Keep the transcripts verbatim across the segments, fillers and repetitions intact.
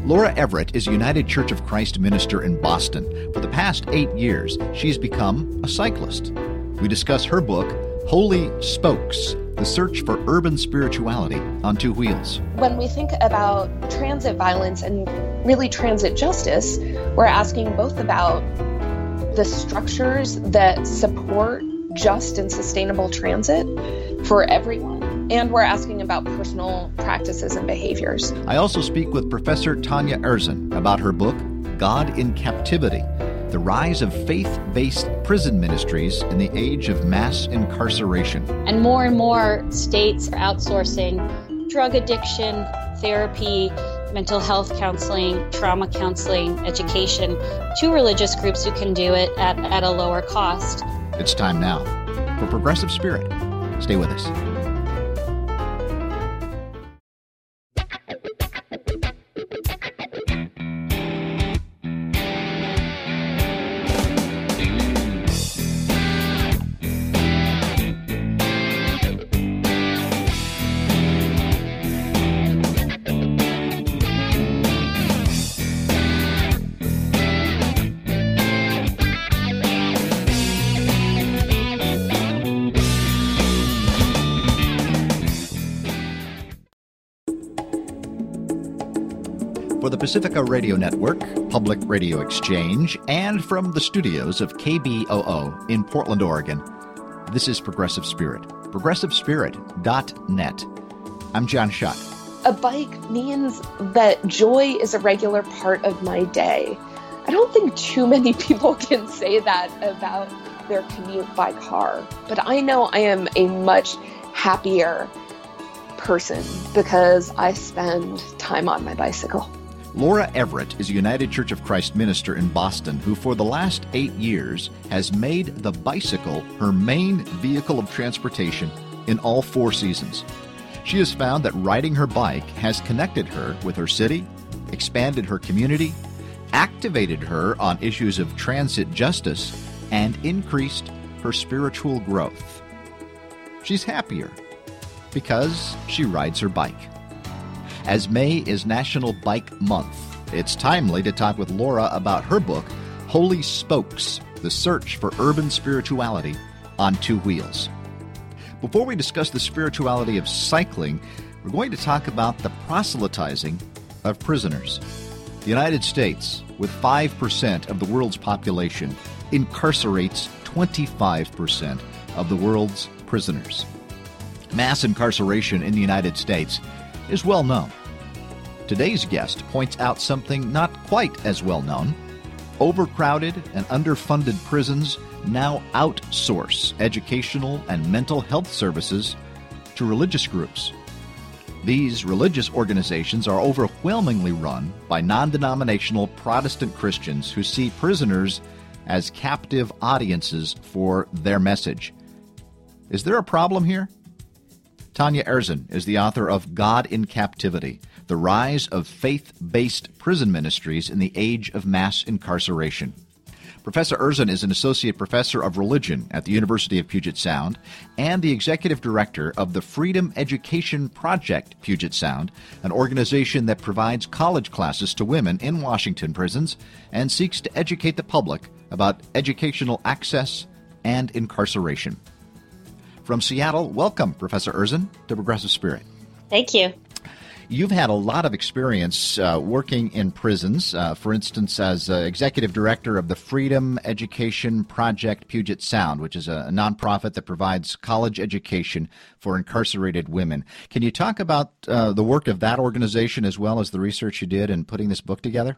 Laura Everett is a United Church of Christ minister in Boston. For the past eight years, she's become a cyclist. We discuss her book, Holy Spokes, The Search for Urban Spirituality on Two Wheels. When we think about transit violence and really transit justice, we're asking both about the structures that support just and sustainable transit for everyone, and we're asking about personal practices and behaviors. I also speak with Professor Tanya Erzan about her book, God in Captivity, The Rise of Faith-Based Prison Ministries in the Age of Mass Incarceration. And more and more states are outsourcing drug addiction, therapy, mental health counseling, trauma counseling, education to religious groups who can do it at, at a lower cost. It's time now for Progressive Spirit. Stay with us. For the Pacifica Radio Network, Public Radio Exchange, and from the studios of K B O O in Portland, Oregon, this is Progressive Spirit. progressive spirit dot net. I'm John Schuck. A bike means that joy is a regular part of my day. I don't think too many people can say that about their commute by car, but I know I am a much happier person because I spend time on my bicycle. Laura Everett is a United Church of Christ minister in Boston who for the last eight years has made the bicycle her main vehicle of transportation in all four seasons. She has found that riding her bike has connected her with her city, expanded her community, activated her on issues of transit justice, and increased her spiritual growth. She's happier because she rides her bike. As May is National Bike Month, it's timely to talk with Laura about her book, Holy Spokes, The Search for Urban Spirituality on Two Wheels. Before we discuss the spirituality of cycling, we're going to talk about the proselytizing of prisoners. The United States, with five percent of the world's population, incarcerates twenty-five percent of the world's prisoners. Mass incarceration in the United States is well known. Today's guest points out something not quite as well known. Overcrowded and underfunded prisons now outsource educational and mental health services to religious groups. These religious organizations are overwhelmingly run by non-denominational Protestant Christians who see prisoners as captive audiences for their message. Is there a problem here? Tanya Erzan is the author of God in Captivity, The Rise of Faith-Based Prison Ministries in the Age of Mass Incarceration. Professor Erzan is an associate professor of religion at the University of Puget Sound and the executive director of the Freedom Education Project Puget Sound, an organization that provides college classes to women in Washington prisons and seeks to educate the public about educational access and incarceration. From Seattle, welcome, Professor Erzan, to Progressive Spirit. Thank you. You've had a lot of experience uh, working in prisons, uh, for instance, as uh, executive director of the Freedom Education Project Puget Sound, which is a, a nonprofit that provides college education for incarcerated women. Can you talk about uh, the work of that organization as well as the research you did in putting this book together?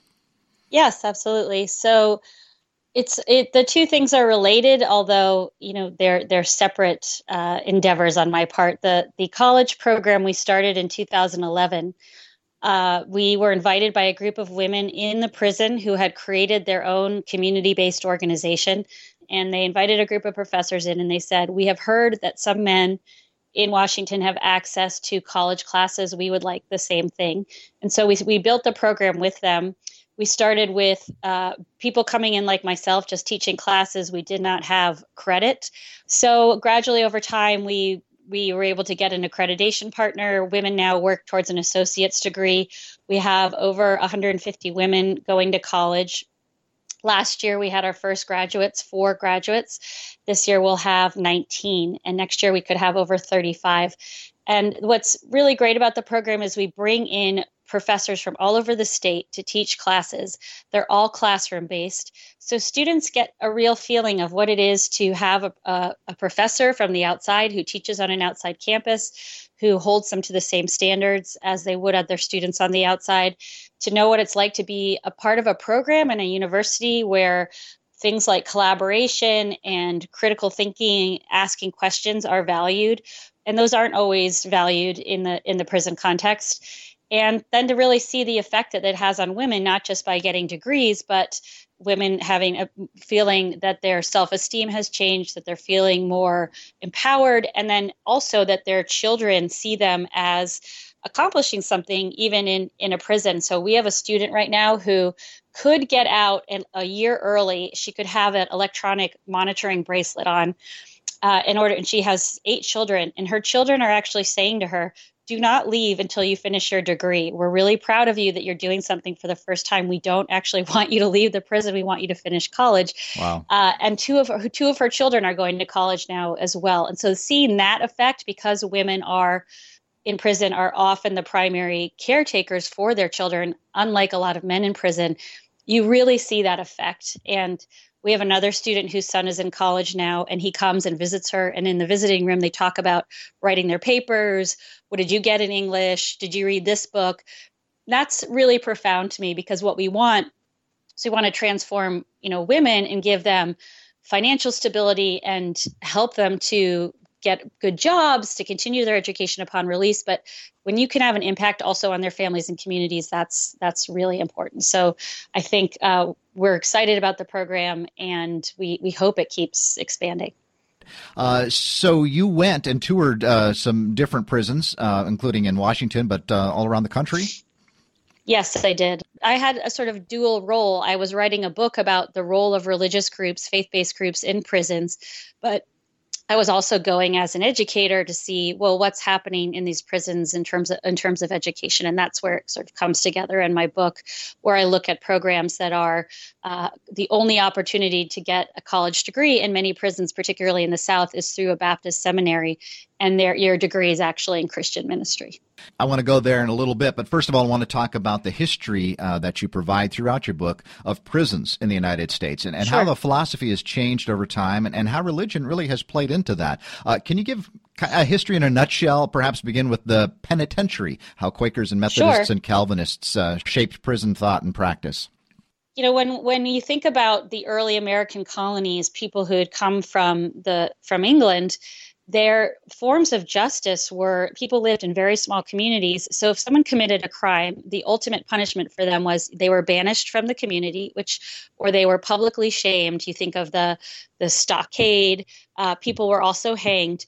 Yes, absolutely. So It's it. The two things are related, although you know they're they're separate uh, endeavors on my part. The the college program we started in two thousand eleven. Uh, we were invited by a group of women in the prison who had created their own community-based organization, and they invited a group of professors in, and they said, "We have heard that some men in Washington have access to college classes. We would like the same thing," and so we we built the program with them. We started with uh, people coming in like myself, just teaching classes. We did not have credit. So gradually over time, we we were able to get an accreditation partner. Women now work towards an associate's degree. We have over one hundred fifty women going to college. Last year, we had our first graduates, four graduates. This year, we'll have nineteen, and next year, we could have over thirty-five. And what's really great about the program is we bring in professors from all over the state to teach classes. They're all classroom based. So students get a real feeling of what it is to have a, a, a professor from the outside who teaches on an outside campus, who holds them to the same standards as they would other students on the outside, to know what it's like to be a part of a program in a university where things like collaboration and critical thinking, asking questions are valued. And those aren't always valued in the in the prison context. And then to really see the effect that it has on women, not just by getting degrees, but women having a feeling that their self-esteem has changed, that they're feeling more empowered, and then also that their children see them as accomplishing something even in, in a prison. So we have a student right now who could get out in a year early. She could have an electronic monitoring bracelet on uh, in order, and she has eight children, and her children are actually saying to her, do not leave until you finish your degree. We're really proud of you that you're doing something for the first time. We don't actually want you to leave the prison. We want you to finish college. Wow. Uh, and two of her, two of her children are going to college now as well. And so seeing that effect, because women are in prison, are often the primary caretakers for their children, unlike a lot of men in prison, you really see that effect. And we have another student whose son is in college now, and he comes and visits her. And in the visiting room, they talk about writing their papers. What did you get in English? Did you read this book? That's really profound to me, because what we want is we want to transform, you know, women and give them financial stability and help them to get good jobs, to continue their education upon release. But when you can have an impact also on their families and communities, that's that's really important. So I think uh, we're excited about the program, and we, we hope it keeps expanding. Uh, so you went and toured uh, some different prisons, uh, including in Washington, but uh, all around the country? Yes, I did. I had a sort of dual role. I was writing a book about the role of religious groups, faith-based groups in prisons, but I was also going as an educator to see, well, what's happening in these prisons in terms of in terms of education. And that's where it sort of comes together in my book, where I look at programs that are uh, the only opportunity to get a college degree in many prisons, particularly in the South, is through a Baptist seminary. And their, your degree is actually in Christian ministry. I want to go there in a little bit, but first of all, I want to talk about the history uh, that you provide throughout your book of prisons in the United States, and, and Sure. how the philosophy has changed over time, and, and how religion really has played into that. Uh, can you give a history in a nutshell, perhaps begin with the penitentiary, how Quakers and Methodists Sure. and Calvinists uh, shaped prison thought and practice? You know, when when you think about the early American colonies, people who had come from the from England, their forms of justice were people lived in very small communities. So if someone committed a crime, the ultimate punishment for them was they were banished from the community, which, or they were publicly shamed. You think of the the stockade. Uh, people were also hanged.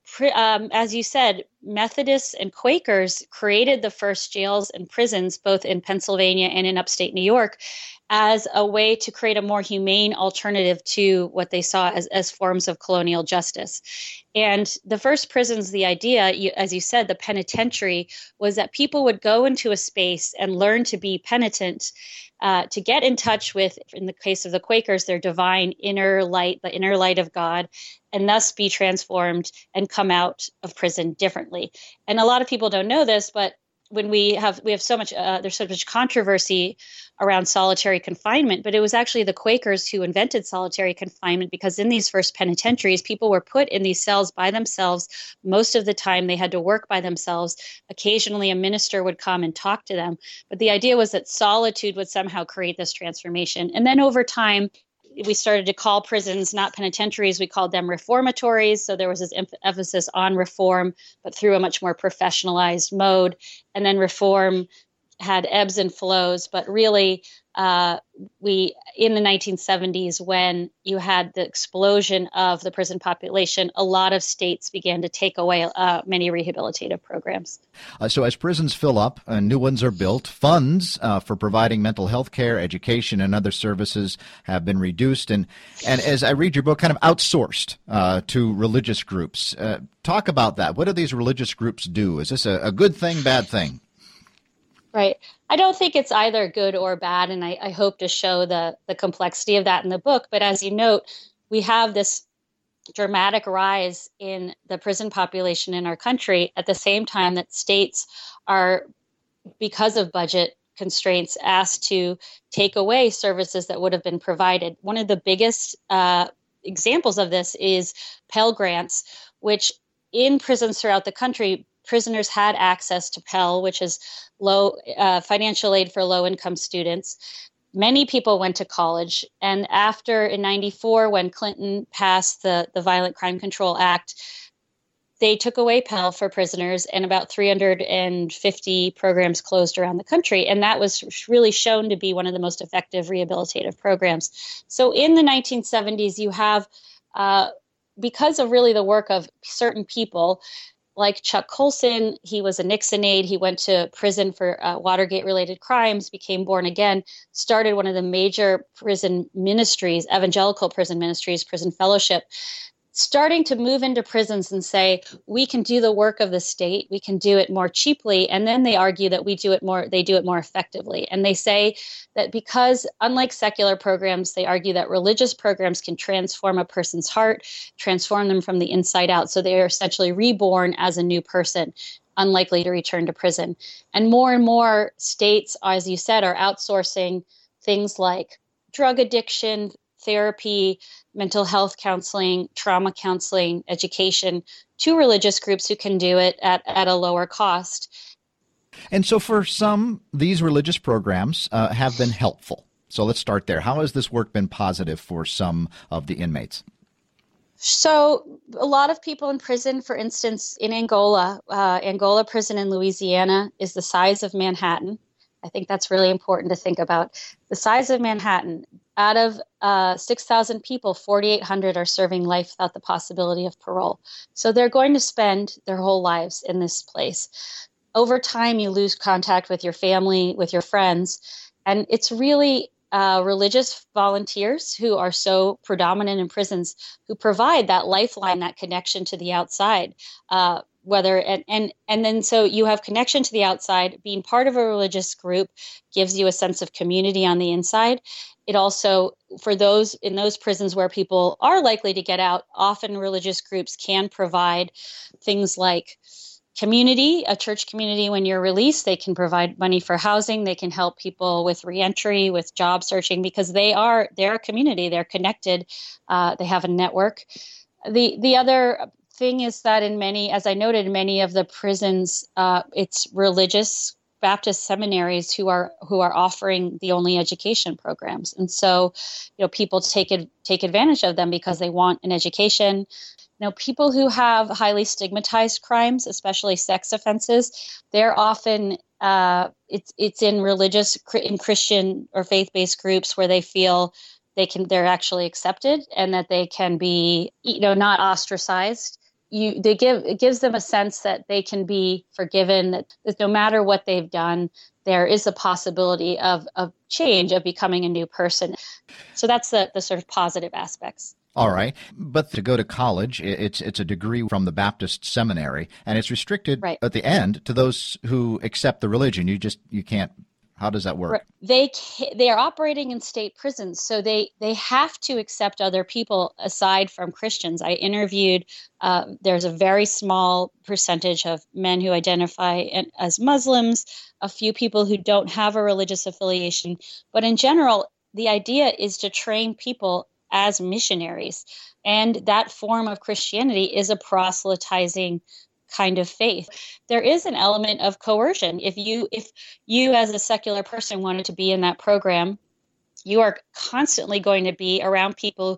Um, as you said, Methodists and Quakers created the first jails and prisons, both in Pennsylvania and in upstate New York, as a way to create a more humane alternative to what they saw as, as forms of colonial justice. And the first prisons, the idea, you, as you said, the penitentiary, was that people would go into a space and learn to be penitent, uh, to get in touch with, in the case of the Quakers, their divine inner light, the inner light of God, and thus be transformed and come out of prison differently. And a lot of people don't know this, but when we have we have so much uh, there's so much controversy around solitary confinement, but it was actually the Quakers who invented solitary confinement, because in these first penitentiaries, people were put in these cells by themselves. Most of the time they had to work by themselves. Occasionally a minister would come and talk to them. But the idea was that solitude would somehow create this transformation. And then over time, we started to call prisons not penitentiaries, we called them reformatories. So there was this em- emphasis on reform, but through a much more professionalized mode. And then reform had ebbs and flows, but really uh, we in the nineteen seventies, when you had the explosion of the prison population, a lot of states began to take away uh, many rehabilitative programs. Uh, so as prisons fill up and new ones are built, funds uh, for providing mental health care, education, and other services have been reduced. And, and as I read your book, kind of outsourced uh, to religious groups. Uh, talk about that. What do these religious groups do? Is this a, a good thing, bad thing? Right. I don't think it's either good or bad, and I, I hope to show the, the complexity of that in the book. But as you note, we have this dramatic rise in the prison population in our country at the same time that states are, because of budget constraints, asked to take away services that would have been provided. One of the biggest uh, examples of this is Pell Grants, which in prisons throughout the country, prisoners had access to Pell, which is low uh, financial aid for low-income students. Many people went to college. And after, in ninety-four, when Clinton passed the, the Violent Crime Control Act, they took away Pell for prisoners, and about three hundred fifty programs closed around the country. And that was really shown to be one of the most effective rehabilitative programs. So in the nineteen seventies, you have, uh, because of really the work of certain people, like Chuck Colson, he was a Nixon aide. He went to prison for uh, Watergate-related crimes, became born again, started one of the major prison ministries, evangelical prison ministries, Prison Fellowship, starting to move into prisons and say, we can do the work of the state, we can do it more cheaply. And then they argue that we do it more, they do it more effectively. And they say that because, unlike secular programs, they argue that religious programs can transform a person's heart, transform them from the inside out. So they are essentially reborn as a new person, unlikely to return to prison. And more and more states, as you said, are outsourcing things like drug addiction, therapy, mental health counseling, trauma counseling, education to religious groups who can do it at, at a lower cost. And so for some, these religious programs uh, have been helpful. So let's start there. How has this work been positive for some of the inmates? So a lot of people in prison, for instance, in Angola, uh, Angola prison in Louisiana is the size of Manhattan. I think that's really important to think about. The size of Manhattan. Out of uh, six thousand people, forty-eight hundred are serving life without the possibility of parole. So they're going to spend their whole lives in this place. Over time, you lose contact with your family, with your friends, and it's really uh, religious volunteers who are so predominant in prisons who provide that lifeline, that connection to the outside. Uh, whether and, and and then so you have connection to the outside. Being part of a religious group gives you a sense of community on the inside. It also, for those in those prisons where people are likely to get out, often religious groups can provide things like community, a church community. When you're released, they can provide money for housing. They can help people with reentry, with job searching, because they are they're a community. They're connected. Uh, they have a network. The the other thing is that in many, as I noted, many of the prisons, uh, it's religious Baptist seminaries who are who are offering the only education programs, and so you know people take it, take advantage of them because they want an education. Now, people who have highly stigmatized crimes, especially sex offenses, they're often uh, it's it's in religious in Christian or faith-based groups where they feel they can they're actually accepted and that they can be you know not ostracized. You, they give it gives them a sense that they can be forgiven, that, that no matter what they've done, there is a possibility of, of change, of becoming a new person. So that's the, the sort of positive aspects. All right. But to go to college, it's it's a degree from the Baptist seminary, and it's restricted right. at the end to those who accept the religion. You just you can't. How does that work? They they are operating in state prisons, so they, they have to accept other people aside from Christians. I interviewed, uh, there's a very small percentage of men who identify as Muslims, a few people who don't have a religious affiliation. But in general, the idea is to train people as missionaries. And that form of Christianity is a proselytizing kind of faith. There is an element of coercion. If you if you as a secular person wanted to be in that program, you are constantly going to be around people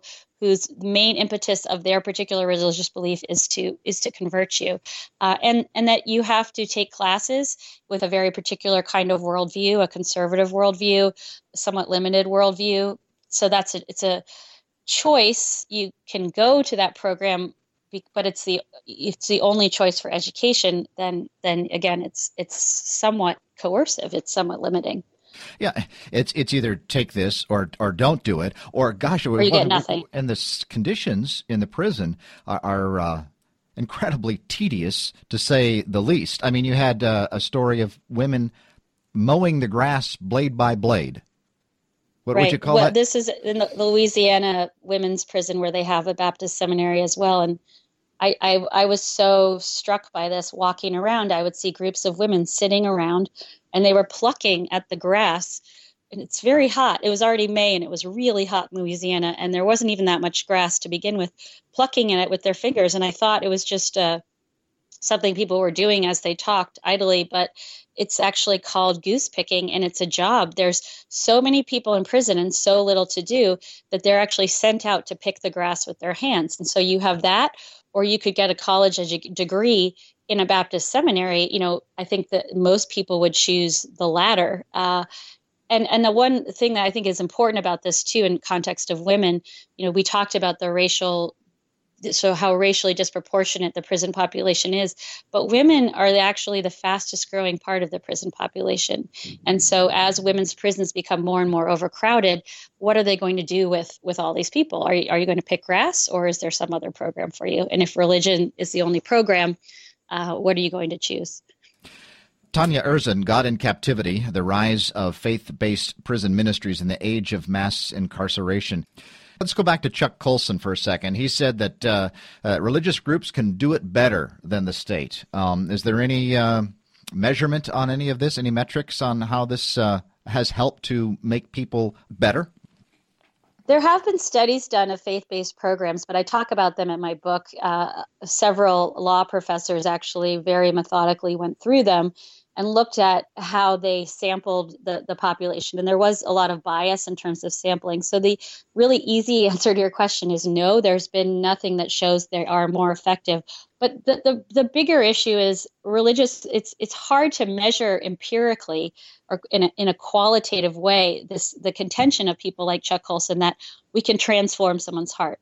whose main impetus of their particular religious belief is to is to convert you, uh, and and that you have to take classes with a very particular kind of worldview, a conservative worldview, somewhat limited worldview. So that's a, it's a choice. You can go to that program, but it's the it's the only choice for education. Then then again, it's it's somewhat coercive. It's somewhat limiting. Yeah, it's it's either take this or or don't do it, or gosh, or you get nothing. And the conditions in the prison are, are uh, incredibly tedious, to say the least. I mean, you had uh, a story of women mowing the grass blade by blade. What right. would you call well, that? This is in the Louisiana women's prison, where they have a Baptist seminary as well, and I, I I was so struck by this. Walking around, I would see groups of women sitting around, and they were plucking at the grass. And it's very hot. It was already May, and it was really hot in Louisiana, and there wasn't even that much grass to begin with, plucking at it with their fingers. And I thought it was just uh, something people were doing as they talked idly, but it's actually called goose picking, and it's a job. There's so many people in prison and so little to do that they're actually sent out to pick the grass with their hands. And so you have that, or you could get a college edu- degree in a Baptist seminary. You know, I think that most people would choose the latter. Uh, and and the one thing that I think is important about this too, in context of women, you know, we talked about the racial, so how racially disproportionate the prison population is, but women are actually the fastest growing part of the prison population. And so as women's prisons become more and more overcrowded, what are they going to do with, with all these people? Are you, are you going to pick grass, or is there some other program for you? And if religion is the only program, uh, what are you going to choose? Tanya Erzin, God in Captivity, The Rise of Faith-Based Prison Ministries in the Age of Mass Incarceration. Let's go back to Chuck Colson for a second. He said that uh, uh, religious groups can do it better than the state. Um, is there any uh, measurement on any of this, any metrics on how this uh, has helped to make people better? There have been studies done of faith-based programs, but I talk about them in my book. Uh, several law professors actually very methodically went through them and looked at how they sampled the, the population. And there was a lot of bias in terms of sampling. So the really easy answer to your question is no, there's been nothing that shows they are more effective. But the, the, the bigger issue is religious, it's it's hard to measure empirically or in a, in a qualitative way this the contention of people like Chuck Colson that we can transform someone's heart.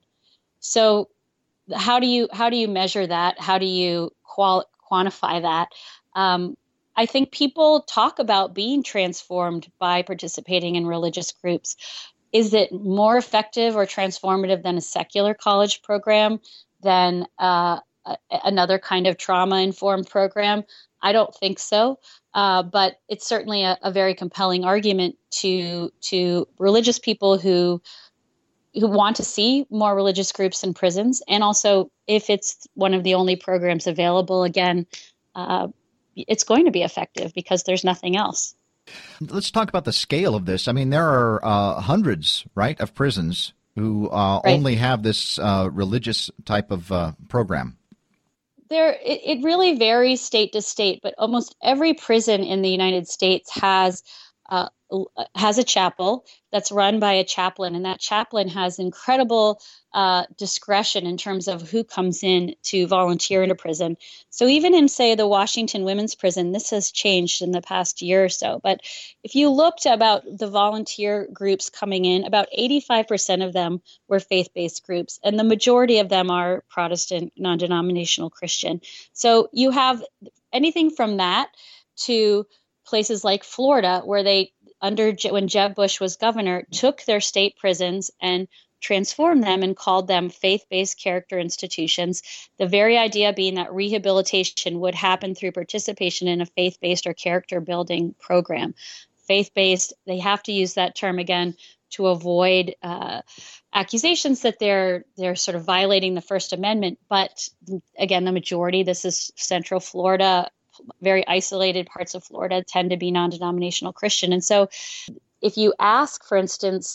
So how do you how do you measure that? How do you qual- quantify that? Um, I think people talk about being transformed by participating in religious groups. Is it more effective or transformative than a secular college program, than uh, a, another kind of trauma-informed program? I don't think so, uh, but it's certainly a, a very compelling argument to to religious people who who want to see more religious groups in prisons, and also if it's one of the only programs available, again, uh, it's going to be effective because there's nothing else. Let's talk about the scale of this. I mean, there are uh, hundreds, right, of prisons who uh, right. only have this uh, religious type of uh, program. There, it, it really varies state to state, but almost every prison in the United States has uh, has a chapel that's run by a chaplain, and that chaplain has incredible uh, discretion in terms of who comes in to volunteer in a prison. So even in, say, the Washington Women's Prison, this has changed in the past year or so. But if you looked about the volunteer groups coming in, about eighty-five percent of them were faith-based groups, and the majority of them are Protestant, non-denominational Christian. So you have anything from that to places like Florida, where they, under when Jeb Bush was governor, took their state prisons and transformed them and called them faith-based character institutions. The very idea being that rehabilitation would happen through participation in a faith-based or character-building program. Faith-based, they have to use that term again to avoid uh, accusations that they're they're sort of violating the First Amendment. But again, the majority, this is Central Florida, very isolated parts of Florida tend to be non-denominational Christian. And so if you ask, for instance,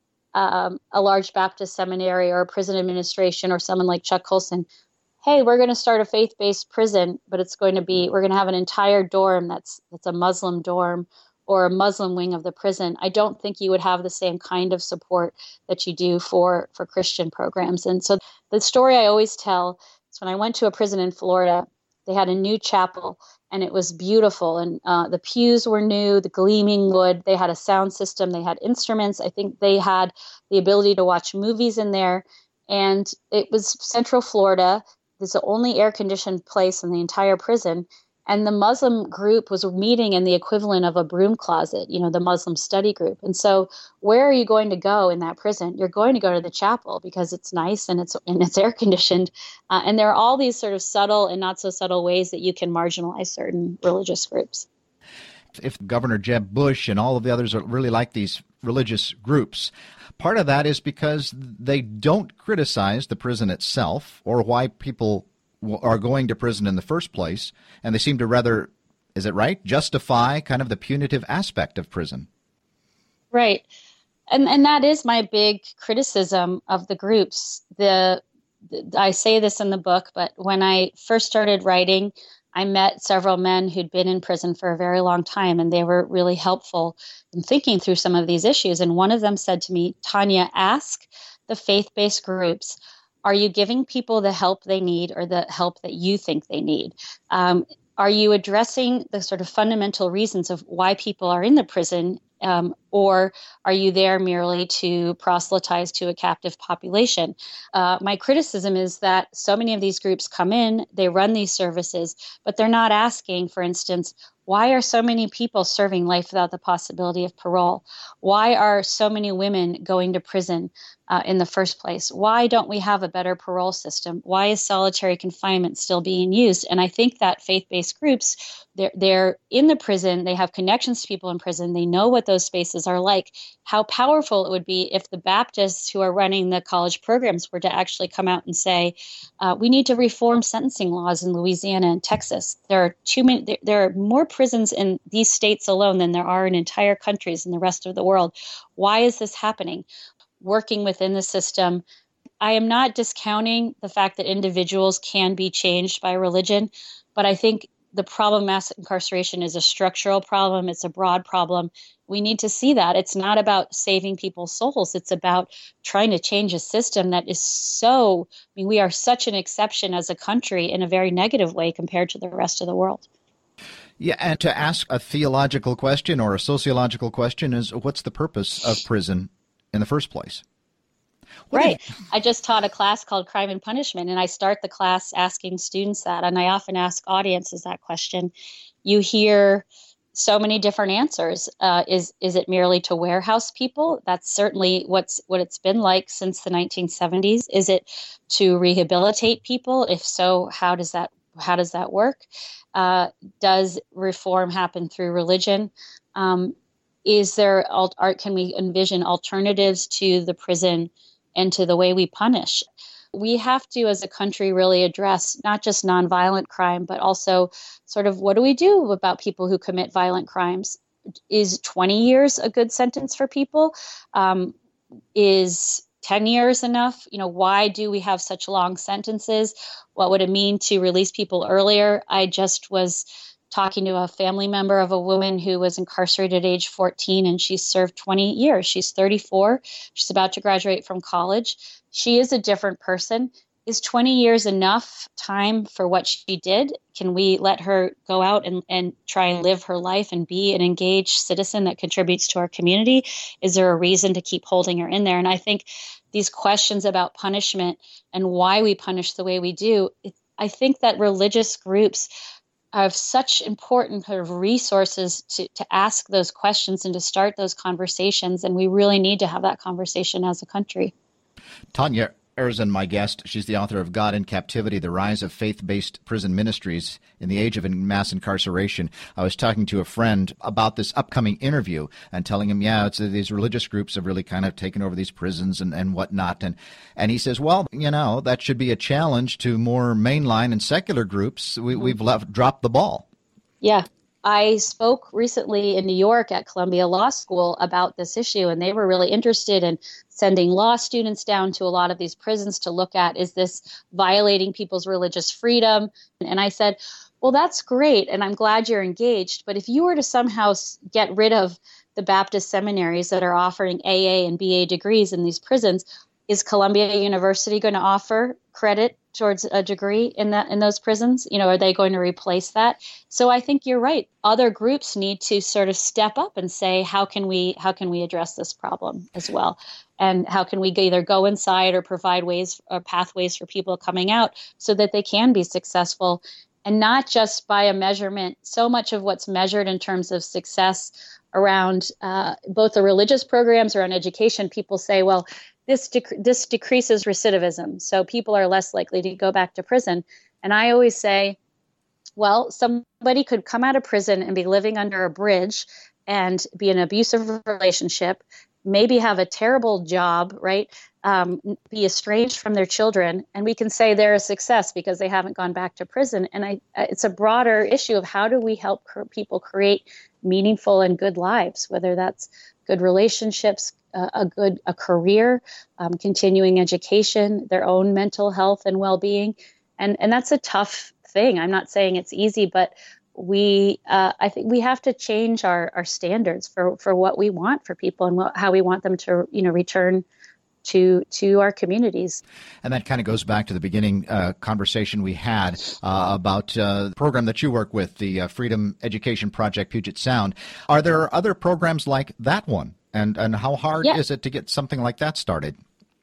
um, a large Baptist seminary or a prison administration or someone like Chuck Colson, hey, we're going to start a faith-based prison, but it's going to be, we're going to have an entire dorm that's that's a Muslim dorm, or a Muslim wing of the prison, I don't think you would have the same kind of support that you do for, for Christian programs. And so the story I always tell is when I went to a prison in Florida, they had a new chapel and it was beautiful. And uh, the pews were new, the gleaming wood, they had a sound system, they had instruments. I think they had the ability to watch movies in there. And it was Central Florida. It's the only air-conditioned place in the entire prison. And the Muslim group was meeting in the equivalent of a broom closet, you know, the Muslim study group. And so where are you going to go in that prison? You're going to go to the chapel because it's nice and it's and it's air conditioned. Uh, and there are all these sort of subtle and not so subtle ways that you can marginalize certain religious groups. If Governor Jeb Bush and all of the others are really like these religious groups, part of that is because they don't criticize the prison itself or why people are going to prison in the first place, and they seem to rather, is it right, justify kind of the punitive aspect of prison. Right. And and that is my big criticism of the groups. The, the I say this in the book, but when I first started writing, I met several men who'd been in prison for a very long time, and they were really helpful in thinking through some of these issues. And one of them said to me, Tanya, ask the faith-based groups, are you giving people the help they need or the help that you think they need? Um, are you addressing the sort of fundamental reasons of why people are in the prison? Um, or are you there merely to proselytize to a captive population? Uh, my criticism is that so many of these groups come in, they run these services, but they're not asking, for instance, why are so many people serving life without the possibility of parole? Why are so many women going to prison uh, in the first place? Why don't we have a better parole system? Why is solitary confinement still being used? And I think that faith-based groups, they're, they're in the prison, they have connections to people in prison, they know what those spaces are like. How powerful it would be if the Baptists who are running the college programs were to actually come out and say, uh, we need to reform sentencing laws in Louisiana and Texas. There are too many, there, there are more prisons in these states alone than there are in entire countries in the rest of the world. Why is this happening? Working within the system. I am not discounting the fact that individuals can be changed by religion, but I think the problem of mass incarceration is a structural problem. It's a broad problem. We need to see that. It's not about saving people's souls. It's about trying to change a system that is so, I mean, we are such an exception as a country in a very negative way compared to the rest of the world. Yeah, and to ask a theological question or a sociological question is, what's the purpose of prison in the first place? What right. Is- I just taught a class called Crime and Punishment, and I start the class asking students that, and I often ask audiences that question. You hear so many different answers. Uh, is is it merely to warehouse people? That's certainly what's what it's been like since the nineteen seventies. Is it to rehabilitate people? If so, how does that how does that work? Uh, does reform happen through religion? Um, is there art? Can we envision alternatives to the prison and to the way we punish? We have to, as a country, really address not just nonviolent crime, but also sort of what do we do about people who commit violent crimes? Is twenty years a good sentence for people? Um, is ten years enough? You know, why do we have such long sentences? What would it mean to release people earlier? I just was talking to a family member of a woman who was incarcerated at age fourteen, and she served twenty years. She's thirty-four. She's about to graduate from college. She is a different person. Is twenty years enough time for what she did? Can we let her go out and, and try and live her life and be an engaged citizen that contributes to our community? Is there a reason to keep holding her in there? And I think these questions about punishment and why we punish the way we do, it, I think that religious groups have such important kind of resources to, to ask those questions and to start those conversations. And we really need to have that conversation as a country. Tanya Erzan, my guest. She's the author of God in Captivity, The Rise of Faith-Based Prison Ministries in the Age of Mass Incarceration. I was talking to a friend about this upcoming interview and telling him, yeah, it's, these religious groups have really kind of taken over these prisons and, and whatnot. And, and he says, well, you know, that should be a challenge to more mainline and secular groups. We, we've left, dropped the ball. Yeah. I spoke recently in New York at Columbia Law School about this issue, and they were really interested in sending law students down to a lot of these prisons to look at, is this violating people's religious freedom? And I said, Well, that's great, and I'm glad you're engaged. But if you were to somehow s- get rid of the Baptist seminaries that are offering A A and B A degrees in these prisons, is Columbia University going to offer credit towards a degree in that in those prisons? You know, are they going to replace that? So I think you're right. Other groups need to sort of step up and say, how can we how can we address this problem as well? And how can we either go inside or provide ways or pathways for people coming out so that they can be successful, and not just by a measurement. So much of what's measured in terms of success around uh, both the religious programs or on education, people say, well, this dec- this decreases recidivism, so people are less likely to go back to prison. And I always say, well, somebody could come out of prison and be living under a bridge and be in an abusive relationship, maybe have a terrible job, right? Um, be estranged from their children, and we can say they're a success because they haven't gone back to prison. And I, it's a broader issue of how do we help cr- people create meaningful and good lives, whether that's good relationships, uh, a good a career, um, continuing education, their own mental health and well-being, and and that's a tough thing. I'm not saying it's easy, but we uh, I think we have to change our, our standards for, for what we want for people and what, how we want them to, you know, return to to our communities. And that kind of goes back to the beginning uh, conversation we had uh, about uh, the program that you work with, the uh, Freedom Education Project Puget Sound. Are there other programs like that one? And and how hard Yeah. is it to get something like that started?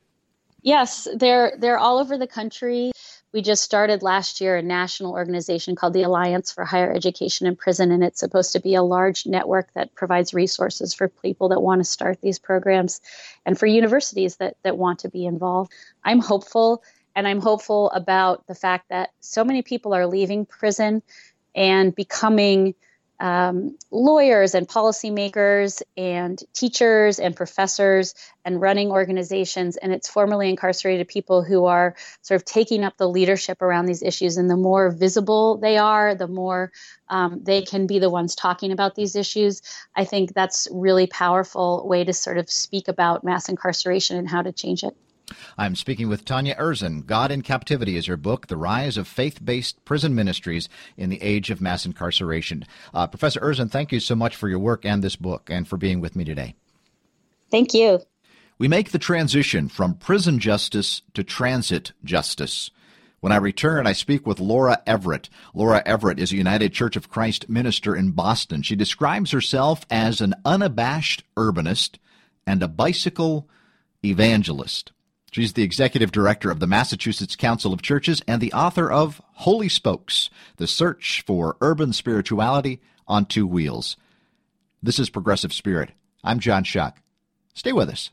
Yes, they're they're all over the country. We just started last year a national organization called the Alliance for Higher Education in Prison, and it's supposed to be a large network that provides resources for people that want to start these programs and for universities that, that want to be involved. I'm hopeful, and I'm hopeful about the fact that so many people are leaving prison and becoming Um, lawyers and policymakers and teachers and professors and running organizations, and it's formerly incarcerated people who are sort of taking up the leadership around these issues. And the more visible they are, the more um, they can be the ones talking about these issues. I think that's really powerful way to sort of speak about mass incarceration and how to change it. I'm speaking with Tanya Erzin. God in Captivity is her book, The Rise of Faith-Based Prison Ministries in the Age of Mass Incarceration. Uh, Professor Erzin, thank you so much for your work and this book and for being with me today. Thank you. We make the transition from prison justice to transit justice. When I return, I speak with Laura Everett. Laura Everett is a United Church of Christ minister in Boston. She describes herself as an unabashed urbanist and a bicycle evangelist. She's the executive director of the Massachusetts Council of Churches and the author of Holy Spokes, The Search for Urban Spirituality on Two Wheels. This is Progressive Spirit. I'm John Schuck. Stay with us.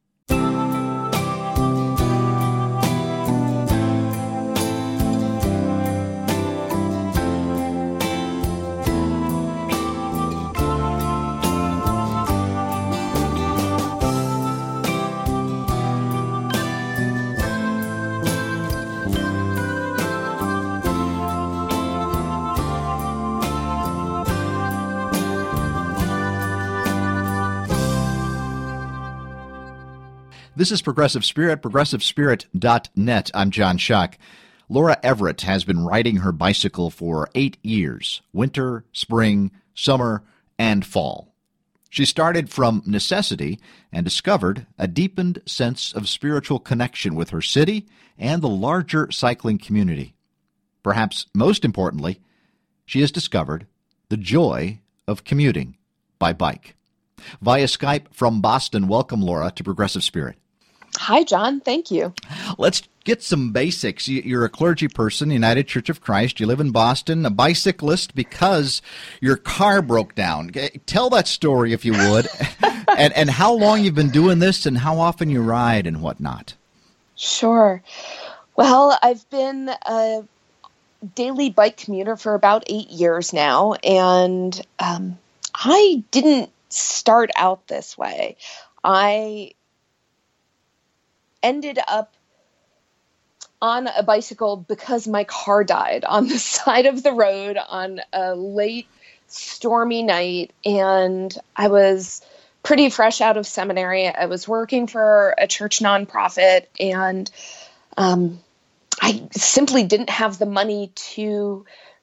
This is Progressive Spirit, progressive spirit dot net. I'm John Schuck. Laura Everett has been riding her bicycle for eight years, winter, spring, summer, and fall. She started from necessity and discovered a deepened sense of spiritual connection with her city and the larger cycling community. Perhaps most importantly, she has discovered the joy of commuting by bike. Via Skype from Boston, welcome, Laura, to Progressive Spirit. Hi, John. Thank you. Let's get some basics. You're a clergy person, United Church of Christ. You live in Boston, a bicyclist because your car broke down. Tell that story, if you would, and, and how long you've been doing this and how often you ride and whatnot. Sure. Well, I've been a daily bike commuter for about eight years now, and um, I didn't start out this way. I ended up on a bicycle because my car died on the side of the road on a late stormy night, and I was pretty fresh out of seminary. I was working for a church nonprofit, and um, I simply didn't have the money to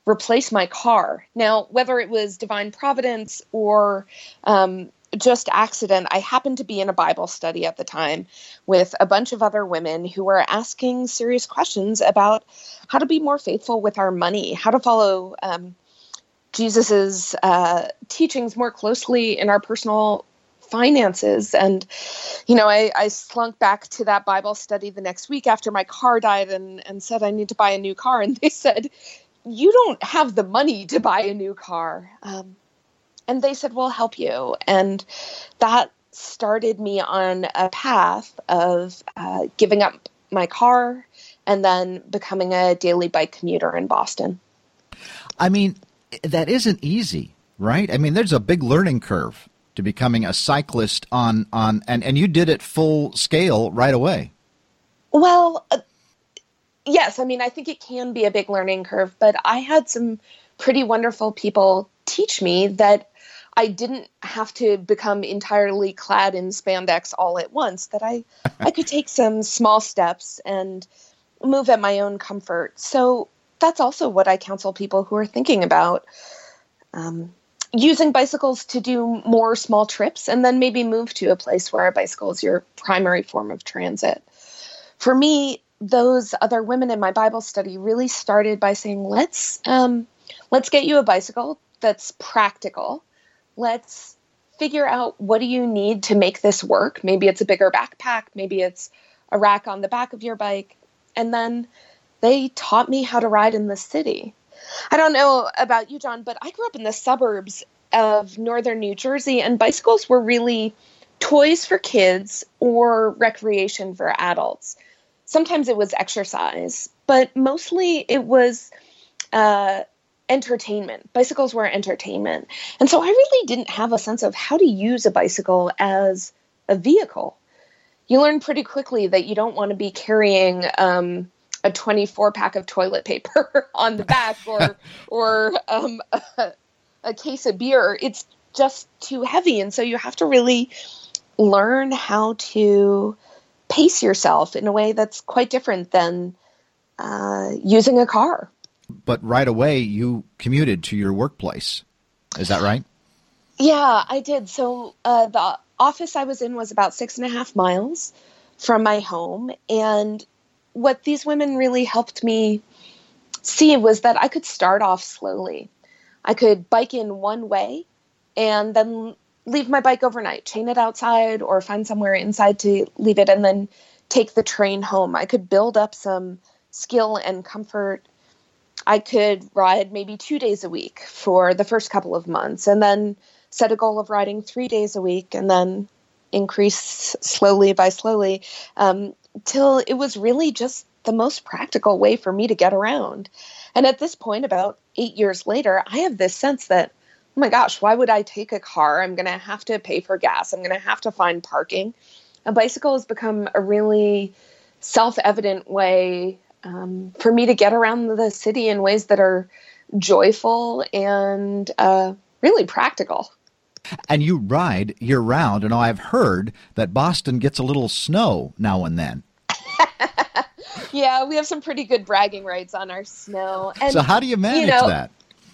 replace my car. Now, whether it was divine providence or um, just accident, I happened to be in a Bible study at the time with a bunch of other women who were asking serious questions about how to be more faithful with our money, how to follow um, Jesus's uh, teachings more closely in our personal finances. And, you know, I, I slunk back to that Bible study the next week after my car died and, and said, I need to buy a new car. And they said, you don't have the money to buy a new car. Um, and they said, we'll help you. And that started me on a path of uh, giving up my car and then becoming a daily bike commuter in Boston. I mean, that isn't easy, right? I mean, there's a big learning curve to becoming a cyclist on, on and, and you did it full scale right away. Well, uh, yes. I mean, I think it can be a big learning curve, but I had some pretty wonderful people teach me that I didn't have to become entirely clad in spandex all at once, that I, I could take some small steps and move at my own comfort. So that's also what I counsel people who are thinking about um, using bicycles to do more small trips and then maybe move to a place where a bicycle is your primary form of transit. For me, those other women in my Bible study really started by saying, let's um, let's get you a bicycle that's practical. Let's figure out, what do you need to make this work? Maybe it's a bigger backpack. Maybe it's a rack on the back of your bike. And then they taught me how to ride in the city. I don't know about you, John, but I grew up in the suburbs of northern New Jersey, and bicycles were really toys for kids or recreation for adults. Sometimes it was exercise, but mostly it was uh, entertainment. Bicycles were entertainment. And so I really didn't have a sense of how to use a bicycle as a vehicle. You learn pretty quickly that you don't want to be carrying um, a twenty-four pack of toilet paper on the back or or um, a, a case of beer. It's just too heavy. And so you have to really learn how to pace yourself in a way that's quite different than uh, using a car. But right away, you commuted to your workplace. Is that right? Yeah, I did. So uh, the office I was in was about six and a half miles from my home. And what these women really helped me see was that I could start off slowly. I could bike in one way and then leave my bike overnight, chain it outside or find somewhere inside to leave it, and then take the train home. I could build up some skill and comfort. I could ride maybe two days a week for the first couple of months and then set a goal of riding three days a week and then increase slowly by slowly um, till it was really just the most practical way for me to get around. And at this point, about eight years later, I have this sense that, oh my gosh, why would I take a car? I'm going to have to pay for gas. I'm going to have to find parking. A bicycle has become a really self-evident way um, for me to get around the city in ways that are joyful and uh, really practical. And you ride year-round, and I've heard that Boston gets a little snow now and then. Yeah, we have some pretty good bragging rights on our snow. And, so how do you manage you know, that?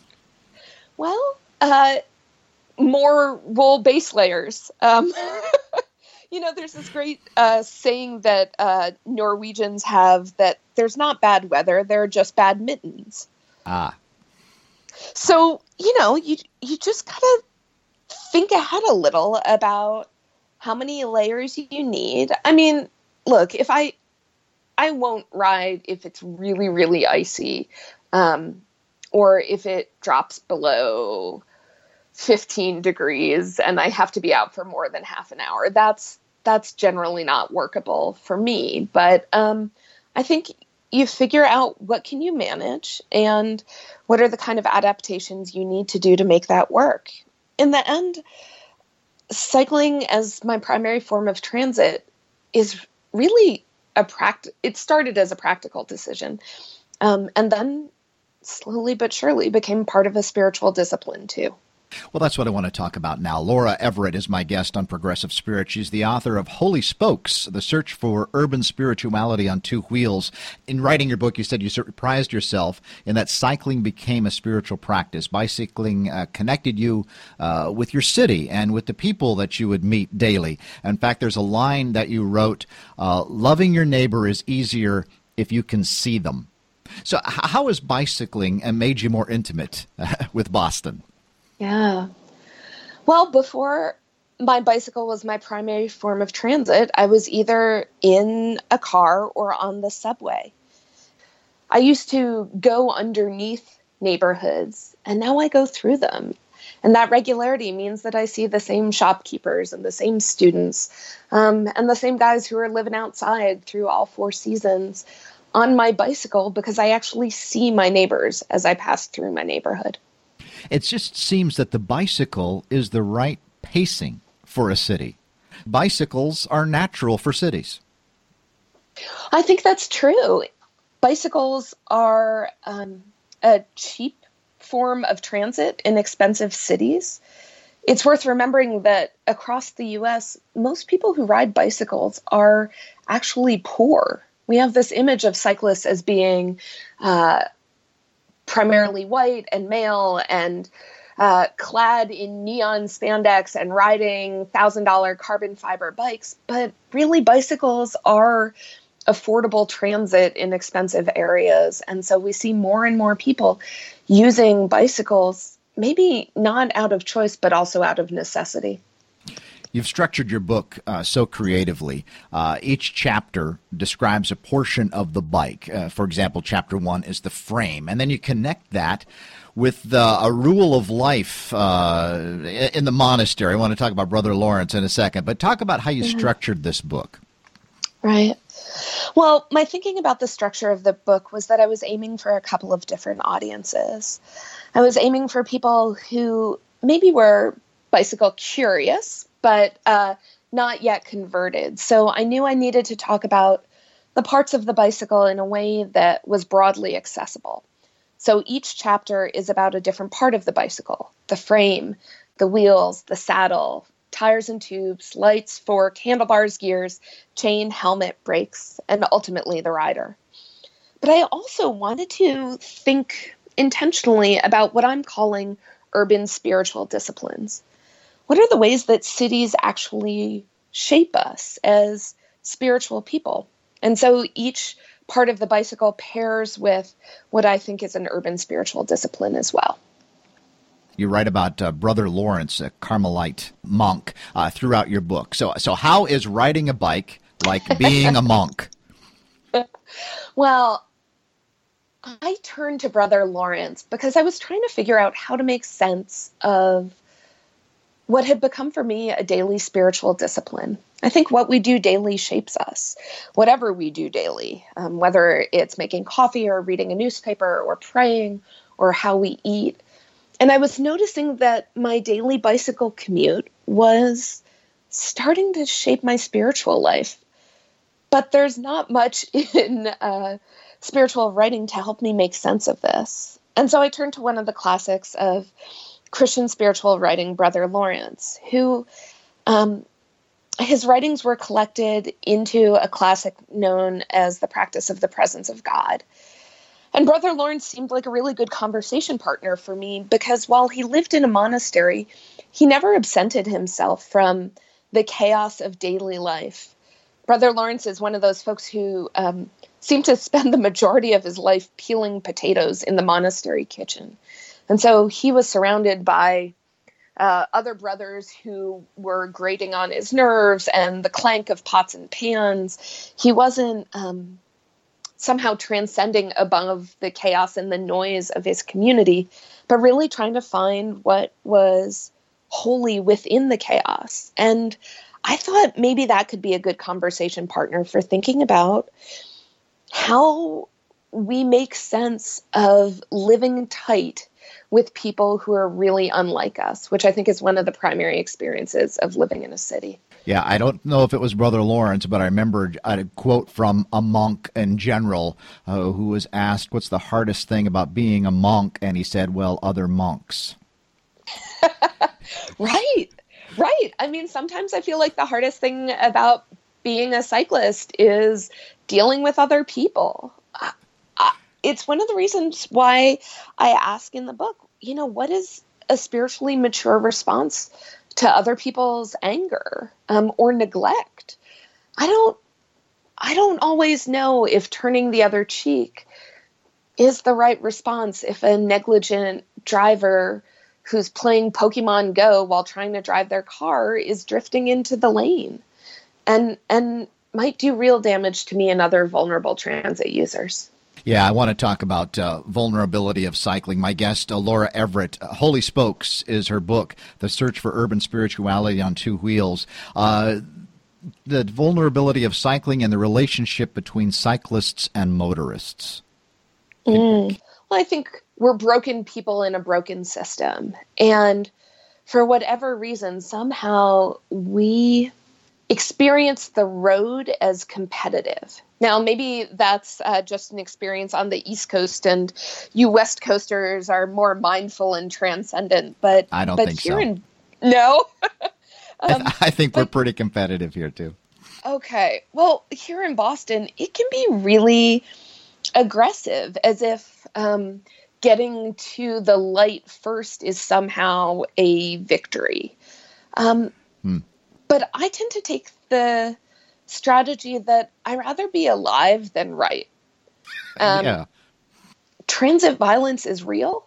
Well, uh, more wool base layers. Um, you know, there's this great uh, saying that uh, Norwegians have that there's not bad weather, there are just bad mittens. Ah. So, you know, you you just gotta think ahead a little about how many layers you need. I mean, look, if I, I won't ride if it's really, really icy, um, or if it drops below fifteen degrees and I have to be out for more than half an hour. That's, that's generally not workable for me. But um, I think you figure out what can you manage and what are the kind of adaptations you need to do to make that work. In the end, cycling as my primary form of transit is really a pract- it started as a practical decision. Um, and then slowly but surely became part of a spiritual discipline too. Well, that's what I want to talk about now. Laura Everett is my guest on Progressive Spirit. She's the author of Holy Spokes, The Search for Urban Spirituality on Two Wheels. In writing your book, you said you surprised yourself in that cycling became a spiritual practice. Bicycling uh, connected you uh, with your city and with the people that you would meet daily. In fact, there's a line that you wrote, uh, loving your neighbor is easier if you can see them. So how has bicycling made you more intimate with Boston? Yeah. Well, before my bicycle was my primary form of transit, I was either in a car or on the subway. I used to go underneath neighborhoods, and now I go through them. And that regularity means that I see the same shopkeepers and the same students um, and the same guys who are living outside through all four seasons on my bicycle because I actually see my neighbors as I pass through my neighborhood. It just seems that the bicycle is the right pacing for a city. Bicycles are natural for cities. I think that's true. Bicycles are um, a cheap form of transit in expensive cities. It's worth remembering that across the U S, most people who ride bicycles are actually poor. We have this image of cyclists as being uh, primarily white and male and uh, clad in neon spandex and riding one thousand dollars carbon fiber bikes. But really, bicycles are affordable transit in expensive areas. And so we see more and more people using bicycles, maybe not out of choice, but also out of necessity. You've structured your book uh, so creatively. Uh, each chapter describes a portion of the bike. Uh, for example, chapter one is the frame, and then you connect that with the, a rule of life uh, in the monastery. I want to talk about Brother Lawrence in a second, but talk about how you mm-hmm. structured this book. Right. Well, my thinking about the structure of the book was that I was aiming for a couple of different audiences. I was aiming for people who maybe were bicycle curious, but uh, not yet converted. So I knew I needed to talk about the parts of the bicycle in a way that was broadly accessible. So each chapter is about a different part of the bicycle: the frame, the wheels, the saddle, tires and tubes, lights, fork, handlebars, gears, chain, helmet, brakes, and ultimately the rider. But I also wanted to think intentionally about what I'm calling urban spiritual disciplines. What are the ways that cities actually shape us as spiritual people? And so each part of the bicycle pairs with what I think is an urban spiritual discipline as well. You write about uh, Brother Lawrence, a Carmelite monk, uh, throughout your book. So, so how is riding a bike like being a monk? Well, I turned to Brother Lawrence because I was trying to figure out how to make sense of what had become for me a daily spiritual discipline. I think what we do daily shapes us, whatever we do daily, um, whether it's making coffee or reading a newspaper or praying or how we eat. And I was noticing that my daily bicycle commute was starting to shape my spiritual life. But there's not much in uh, spiritual writing to help me make sense of this. And so I turned to one of the classics of Christian spiritual writing, Brother Lawrence, who um, his writings were collected into a classic known as The Practice of the Presence of God. And Brother Lawrence seemed like a really good conversation partner for me because while he lived in a monastery, he never absented himself from the chaos of daily life. Brother Lawrence is one of those folks who um, seemed to spend the majority of his life peeling potatoes in the monastery kitchen. And so he was surrounded by uh, other brothers who were grating on his nerves and the clank of pots and pans. He wasn't um, somehow transcending above the chaos and the noise of his community, but really trying to find what was holy within the chaos. And I thought maybe that could be a good conversation partner for thinking about how we make sense of living tight with people who are really unlike us, which I think is one of the primary experiences of living in a city. Yeah, I don't know if it was Brother Lawrence, but I remember a quote from a monk in general uh, who was asked, what's the hardest thing about being a monk? And he said, well, other monks. Right, right. I mean, sometimes I feel like the hardest thing about being a cyclist is dealing with other people. I, I, it's one of the reasons why I ask in the book, you know, what is a spiritually mature response to other people's anger um, or neglect? I don't, I don't always know if turning the other cheek is the right response if a negligent driver who's playing Pokemon Go while trying to drive their car is drifting into the lane and and might do real damage to me and other vulnerable transit users. Yeah, I want to talk about uh, vulnerability of cycling. My guest, uh, Laura Everett, uh, Holy Spokes is her book, The Search for Urban Spirituality on Two Wheels. Uh, the vulnerability of cycling and the relationship between cyclists and motorists. Mm. Well, I think we're broken people in a broken system. And for whatever reason, somehow we experience the road as competitive. Now, maybe that's uh, just an experience on the East Coast, and you West Coasters are more mindful and transcendent. But I don't but think here so. In, no? um, I think but, we're pretty competitive here, too. Okay. Well, here in Boston, it can be really aggressive, as if um, getting to the light first is somehow a victory. Um, hmm. But I tend to take the strategy that I'd rather be alive than right. Um, yeah. Transit violence is real.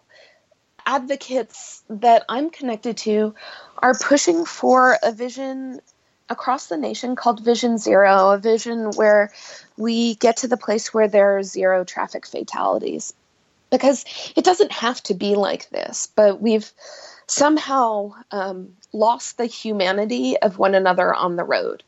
Advocates that I'm connected to are pushing for a vision across the nation called Vision Zero, a vision where we get to the place where there are zero traffic fatalities. Because it doesn't have to be like this, but we've somehow um, lost the humanity of one another on the road.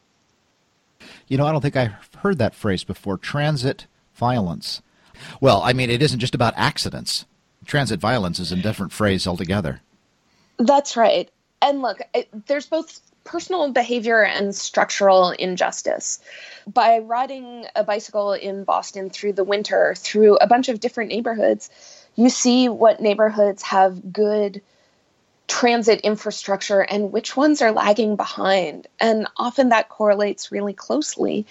You know, I don't think I've heard that phrase before, transit violence. Well, I mean, it isn't just about accidents. Transit violence is a different phrase altogether. That's right. And look, it, there's both personal behavior and structural injustice. By riding a bicycle in Boston through the winter, through a bunch of different neighborhoods, you see what neighborhoods have good transit infrastructure and which ones are lagging behind. And often that correlates really closely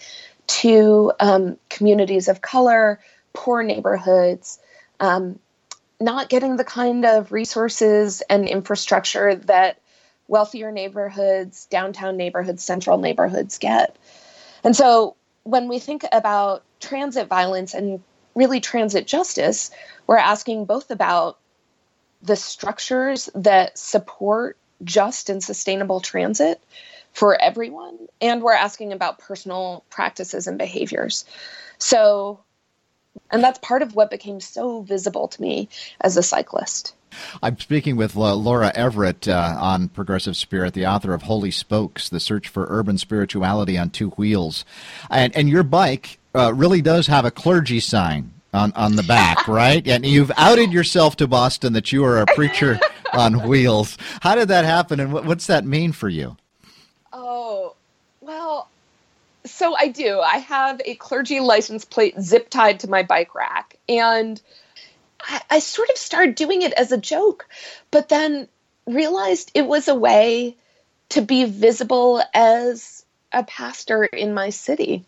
to um, communities of color, poor neighborhoods, um, not getting the kind of resources and infrastructure that wealthier neighborhoods, downtown neighborhoods, central neighborhoods get. And so when we think about transit violence and really transit justice, we're asking both about the structures that support just and sustainable transit for everyone, and we're asking about personal practices and behaviors. So, and that's part of what became so visible to me as a cyclist. I'm speaking with uh, Laura Everett uh, on Progressive Spirit, the author of Holy Spokes, The Search for Urban Spirituality on Two Wheels. And, and your bike uh, really does have a clergy sign on, on the back, right? And you've outed yourself to Boston that you are a preacher on wheels. How did that happen, and what, what's that mean for you? Oh, well, so I do. I have a clergy license plate zip tied to my bike rack, and I, I sort of started doing it as a joke, but then realized it was a way to be visible as a pastor in my city.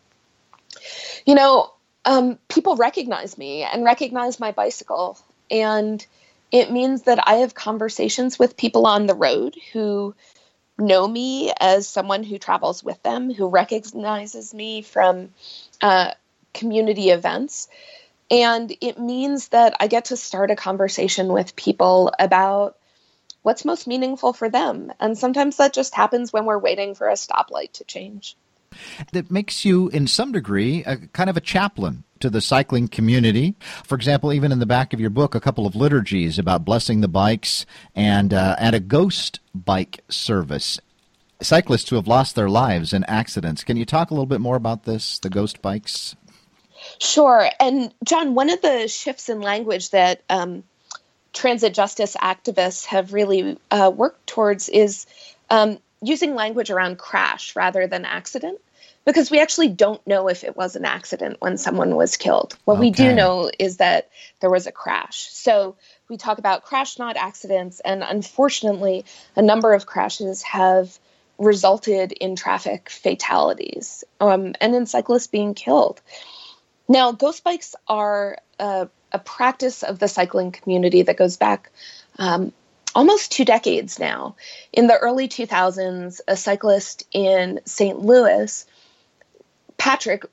You know, um, people recognize me and recognize my bicycle, and it means that I have conversations with people on the road who know me as someone who travels with them, who recognizes me from uh, community events. And it means that I get to start a conversation with people about what's most meaningful for them. And sometimes that just happens when we're waiting for a stoplight to change. That makes you, in some degree, a kind of a chaplain to the cycling community. For example, even in the back of your book, a couple of liturgies about blessing the bikes and uh, and a ghost bike service. Cyclists who have lost their lives in accidents. Can you talk a little bit more about this, the ghost bikes? Sure. And John, one of the shifts in language that um, transit justice activists have really uh, worked towards is um, using language around crash rather than accident, because we actually don't know if it was an accident when someone was killed. What okay. we do know is that there was a crash. So we talk about crash, not accidents. And unfortunately, a number of crashes have resulted in traffic fatalities um, and in cyclists being killed. Now, ghost bikes are a, a practice of the cycling community that goes back um, almost two decades now. In the early two thousands, a cyclist in Saint Louis, Patrick,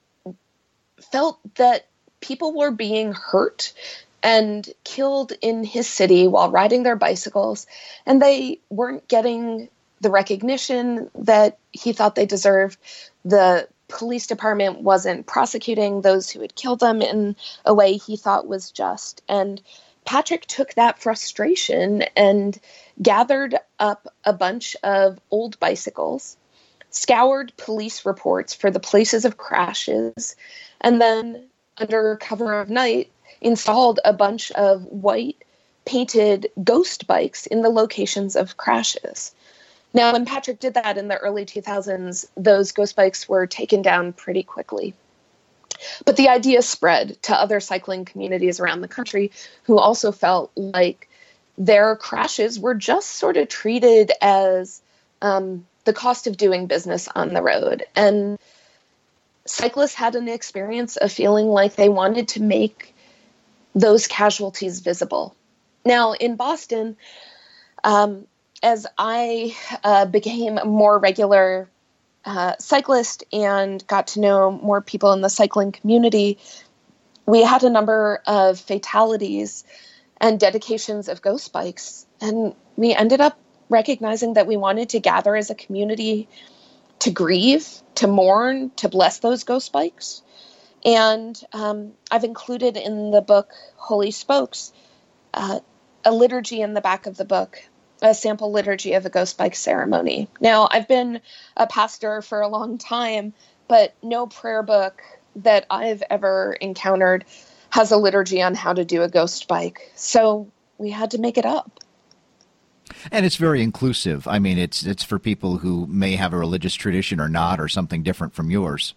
felt that people were being hurt and killed in his city while riding their bicycles, and they weren't getting the recognition that he thought they deserved. The police department wasn't prosecuting those who had killed them in a way he thought was just. And Patrick took that frustration and gathered up a bunch of old bicycles, scoured police reports for the places of crashes, and then, under cover of night, installed a bunch of white painted ghost bikes in the locations of crashes. Now, when Patrick did that in the early two thousands, those ghost bikes were taken down pretty quickly. But the idea spread to other cycling communities around the country who also felt like their crashes were just sort of treated as um, the cost of doing business on the road. And cyclists had an experience of feeling like they wanted to make those casualties visible. Now, in Boston, um, as I uh, became a more regular uh, cyclist and got to know more people in the cycling community, we had a number of fatalities and dedications of ghost bikes. And we ended up recognizing that we wanted to gather as a community to grieve, to mourn, to bless those ghost bikes. And um, I've included in the book, Holy Spokes, uh, a liturgy in the back of the book, a sample liturgy of a ghost bike ceremony. Now, I've been a pastor for a long time, but no prayer book that I've ever encountered has a liturgy on how to do a ghost bike. So we had to make it up. And it's very inclusive. I mean, it's it's for people who may have a religious tradition or not, or something different from yours.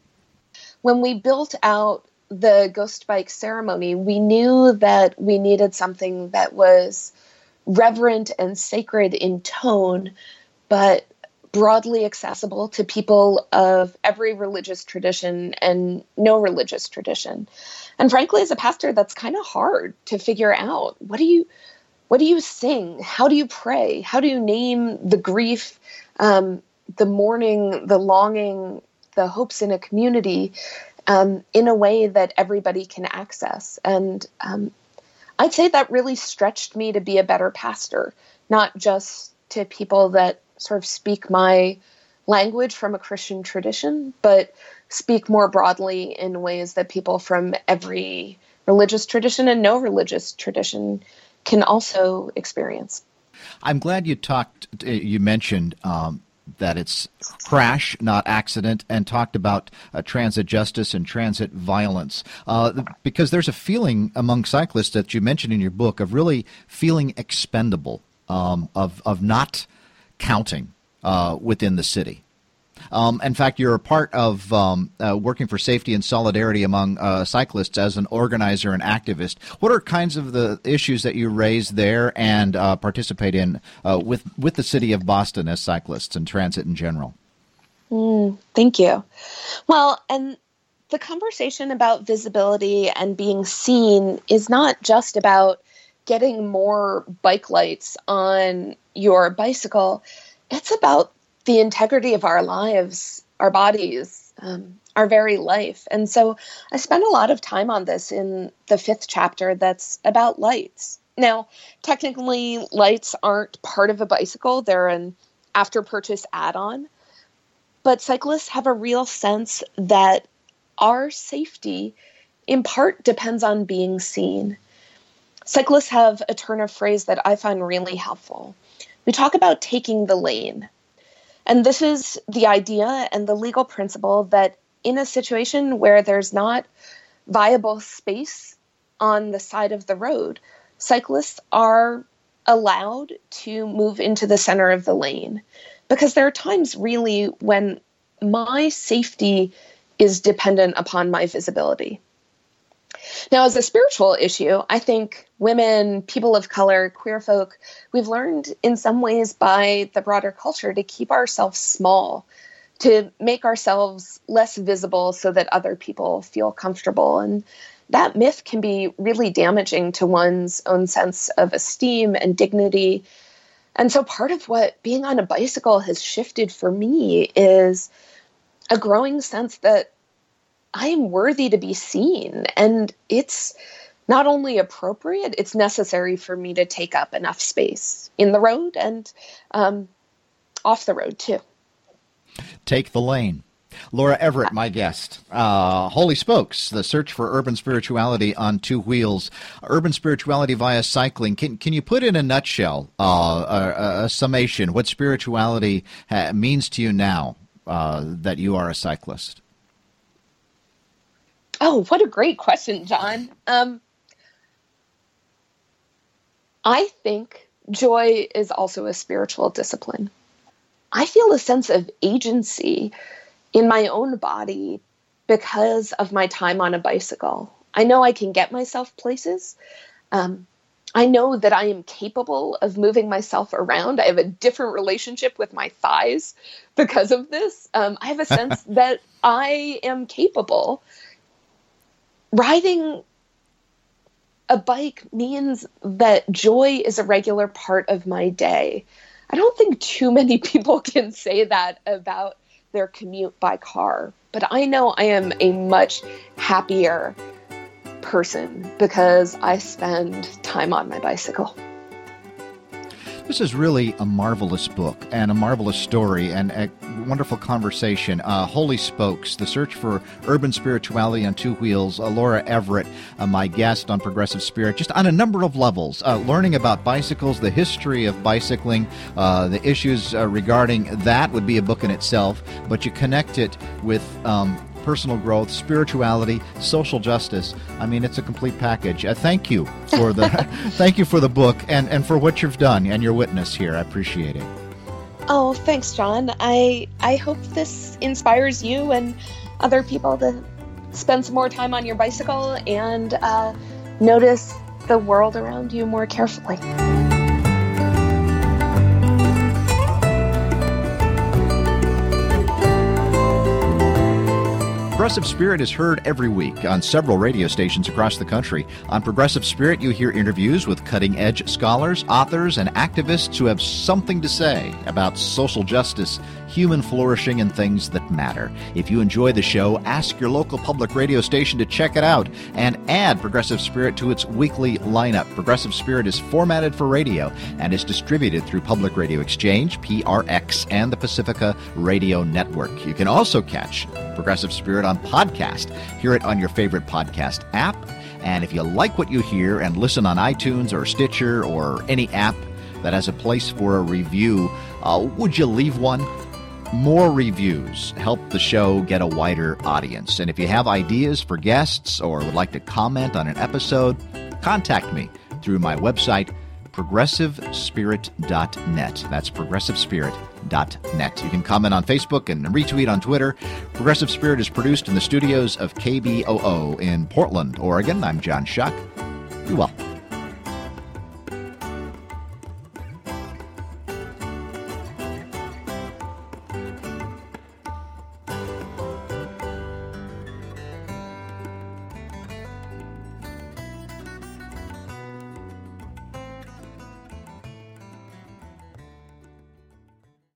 When we built out the ghost bike ceremony, we knew that we needed something that was reverent and sacred in tone, but broadly accessible to people of every religious tradition and no religious tradition. And frankly, as a pastor, that's kind of hard to figure out. What do you, what do you sing? How do you pray? How do you name the grief, um, the mourning, the longing, the hopes in a community um, in a way that everybody can access? And um, I'd say that really stretched me to be a better pastor, not just to people that sort of speak my language from a Christian tradition, but speak more broadly in ways that people from every religious tradition and no religious tradition can also experience. I'm glad you talked, you mentioned um, that it's crash, not accident, and talked about uh, transit justice and transit violence. Uh, because there's a feeling among cyclists that you mentioned in your book of really feeling expendable, um, of, of not counting uh, within the city. Um, in fact, you're a part of um, uh, working for safety and solidarity among uh, cyclists as an organizer and activist. What are kinds of the issues that you raise there and uh, participate in uh, with, with the city of Boston as cyclists and transit in general? Mm, thank you. Well, and the conversation about visibility and being seen is not just about getting more bike lights on your bicycle. It's about the integrity of our lives, our bodies, um, our very life. And so I spent a lot of time on this in the fifth chapter that's about lights. Now, technically, lights aren't part of a bicycle. They're an after-purchase add-on. But cyclists have a real sense that our safety, in part, depends on being seen. Cyclists have a turn of phrase that I find really helpful. We talk about taking the lane. And this is the idea and the legal principle that in a situation where there's not viable space on the side of the road, cyclists are allowed to move into the center of the lane. Because there are times really when my safety is dependent upon my visibility. Now, as a spiritual issue, I think women, people of color, queer folk, we've learned in some ways by the broader culture to keep ourselves small, to make ourselves less visible so that other people feel comfortable. And that myth can be really damaging to one's own sense of esteem and dignity. And so part of what being on a bicycle has shifted for me is a growing sense that I am worthy to be seen. And it's not only appropriate, it's necessary for me to take up enough space in the road and um, off the road too. Take the lane. Laura Everett, my guest. Uh, Holy Spokes, the search for urban spirituality on two wheels. Urban spirituality via cycling. Can can you put in a nutshell, uh, a, a summation, what spirituality ha- means to you now uh, that you are a cyclist? Oh, what a great question, John. Um, I think joy is also a spiritual discipline. I feel a sense of agency in my own body because of my time on a bicycle. I know I can get myself places. Um, I know that I am capable of moving myself around. I have a different relationship with my thighs because of this. Um, I have a sense that I am capable. Riding a bike means that joy is a regular part of my day. I don't think too many people can say that about their commute by car, but I know I am a much happier person because I spend time on my bicycle. This is really a marvelous book and a marvelous story and a wonderful conversation. Uh, Holy Spokes, the search for urban spirituality on two wheels. Uh, Laura Everett, uh, my guest on Progressive Spirit, just on a number of levels, uh, learning about bicycles, the history of bicycling, uh, the issues uh, regarding that would be a book in itself, but you connect it with um, personal growth, spirituality, social justice. I mean, it's a complete package. Uh, thank you for the thank you for the book and, and for what you've done and your witness here. I appreciate it. Oh, thanks, John. I I hope this inspires you and other people to spend some more time on your bicycle and uh, notice the world around you more carefully. Progressive Spirit is heard every week on several radio stations across the country. On Progressive Spirit, you hear interviews with cutting-edge scholars, authors, and activists who have something to say about social justice, human flourishing, and things that matter. If you enjoy the show, ask your local public radio station to check it out and add Progressive Spirit to its weekly lineup. Progressive Spirit is formatted for radio and is distributed through Public Radio Exchange, P R X, and the Pacifica Radio Network. You can also catch Progressive Spirit on podcast. Hear it on your favorite podcast app. And if you like what you hear and listen on iTunes or Stitcher or any app that has a place for a review, uh, would you leave one? More reviews help the show get a wider audience. And if you have ideas for guests or would like to comment on an episode, contact me through my website, progressive spirit dot net. That's progressive spirit dot net. You can comment on Facebook and retweet on Twitter. Progressive Spirit is produced in the studios of K B O O in Portland, Oregon. I'm John Shuck. Be well.